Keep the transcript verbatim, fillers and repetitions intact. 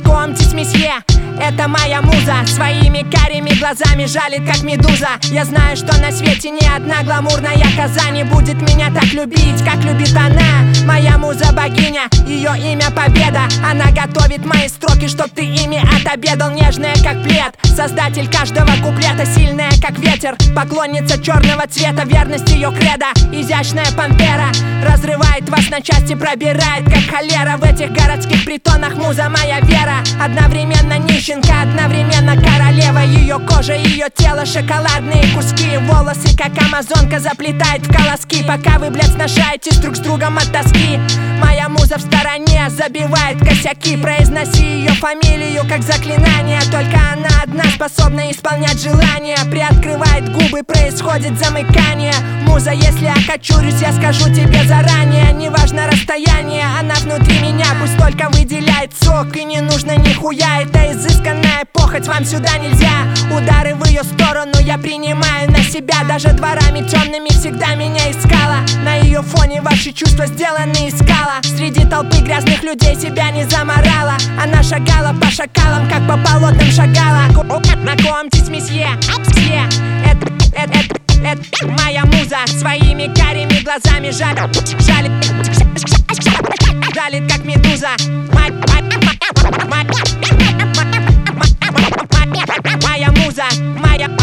Знакомьтесь, месье, это моя муза. Своими карими глазами жалит, как медуза. Я знаю, что на свете ни одна гламурная коза не будет меня так любить, как любит она. Моя муза богиня, ее имя Победа. Она готовит мои строки, чтоб ты ими отобедал. Нежная, как плед, создатель каждого куплета. Сильная, как ветер, поклонница черного цвета. Верность ее кредо, изящная пантера. Разрывает вас на части, пробирает, как холера. В этих городских притонах муза моя вера. Одновременно нищенка, одновременно королева. Ее кожа, ее тело, шоколадные куски. Волосы, как амазонка, заплетает в колоски. Пока вы, блядь, сношаетесь друг с другом от тоски. Моя муза в стороне забивает косяки. Произноси ее фамилию, как заклинание. Только она одна способна исполнять желания. Приоткрывает губы, происходит замыкание. Муза, если окочурюсь, я скажу тебе заранее. Неважно расстояние, она внутри меня. Пусть только выделяет сок, и не нужно нихуя. Это изысканная похоть, вам сюда нельзя. Удары в ее сторону я принимаю на себя. Даже дворами темными всегда меня искала. На ее фоне ваши чувства сделаны из скала. Среди толпы грязных людей себя не заморала. Она шагала по шакалам, как по болотам шагала. Знакомьтесь, месье, месье, это, это, это, это моя муза. Своими карими глазами жалит, жалит, жалит, как медуза. Моя муза, моя